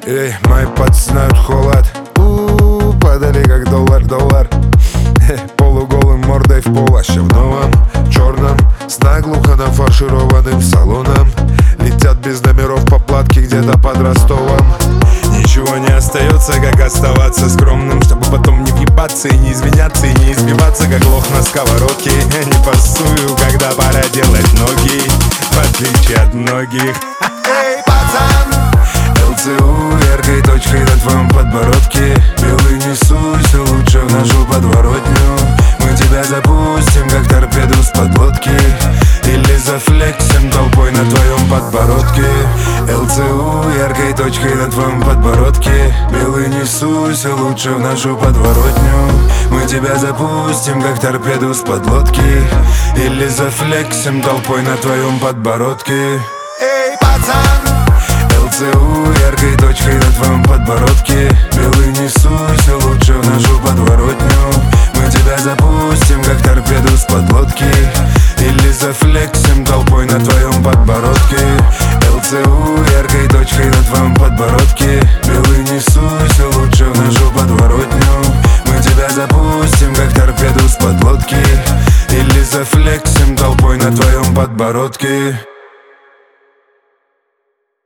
Эй, мои пальцы знают холод. Падали как доллар. Полуголым мордой в пол, а в новом черном, с наглухо нафаршированным салоном. Летят без номеров по платке где-то под Ростовом. Ничего не остается, как оставаться скромным, чтобы потом не въебаться и не извиняться, и не избиваться, как лох на сковородке. Я не пасую, когда пора делать ноги, в отличие от многих. Эй, пацан! ЛЦУ яркой точкой на твоем подбородке. Белый, не суйся, лучше в нашу подворотню. Мы тебя запустим, как торпеду с подлодки, или зафлексим толпой на твоем подбородке. ЛЦУ яркой точкой на твоем подбородке. Белый, не суйся, лучше в нашу подворотню. Мы тебя запустим, как торпеду с подлодки, или зафлексим толпой на твоем подбородке. Эй, пацан! ЛЦУ яркой точкой на твоем подбородке. Белый, не суйся, лучше в нашу подворотню. Мы тебя запустим, как торпеду с подлодки, или зафлексим толпой на твоем подбородке. ЛЦУ яркой точкой на твоем подбородке. Белый, не суйся, лучше в нашу подворотню. Мы тебя запустим, как торпеду с подлодки, или зафлексим толпой на твоем подбородке.